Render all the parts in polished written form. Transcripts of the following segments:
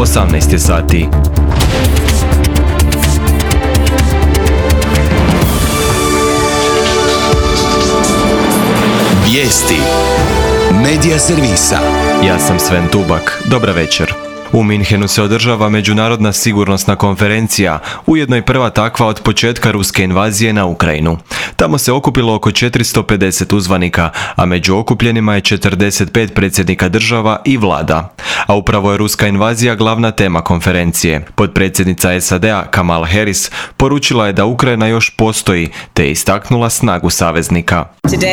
18 je sati. Vijesti Medija servisa. Ja sam Sven Tubak. Dobra večer. U Minhenu se održava međunarodna sigurnosna konferencija, ujedno i prva takva od početka ruske invazije na Ukrajinu. Tamo se okupilo oko 450 uzvanika, a među okupljenima je 45 predsjednika država i vlada. A upravo je ruska invazija glavna tema konferencije. Potpredsjednica SAD-a Kamala Harris poručila je da Ukrajina još postoji, te je istaknula snagu saveznika.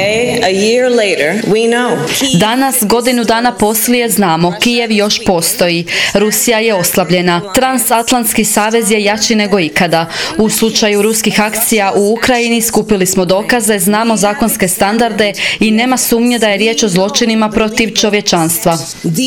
Danas, godinu dana poslije, znamo, Kijev još postoji. Rusija je oslabljena. Transatlantski savez je jači nego ikada. U slučaju ruskih akcija u Ukrajini skupili smo dokaze, znamo zakonske standarde i nema sumnje da je riječ o zločinima protiv čovječanstva.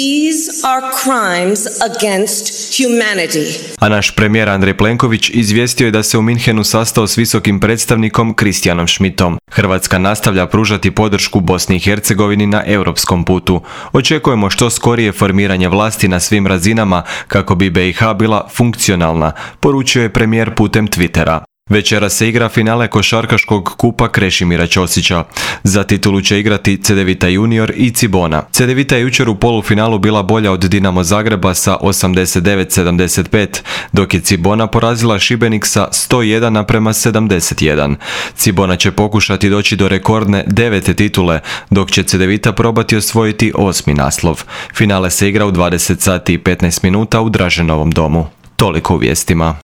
A naš premijer Andrej Plenković izvijestio je da se u Minhenu sastao s visokim predstavnikom Kristijanom Schmidtom. Hrvatska nastavlja pružati podršku Bosni i Hercegovini na europskom putu. Očekujemo što skorije formiranje vlasti na svim razinama kako bi BiH bila funkcionalna, poručio je premijer putem Twittera. Večera se igra finale košarkaškog kupa Krešimira Ćosića. Za titulu će igrati Cedevita Junior i Cibona. Cedevita je jučer u polufinalu bila bolja od Dinamo Zagreba sa 89-75, dok je Cibona porazila Šibenik sa 101-71. Cibona će pokušati doći do rekordne 9. titule, dok će Cedevita probati osvojiti 8. naslov. Finale se igra u 20 sati i 15 minuta u Draženovom domu. Toliko u vijestima.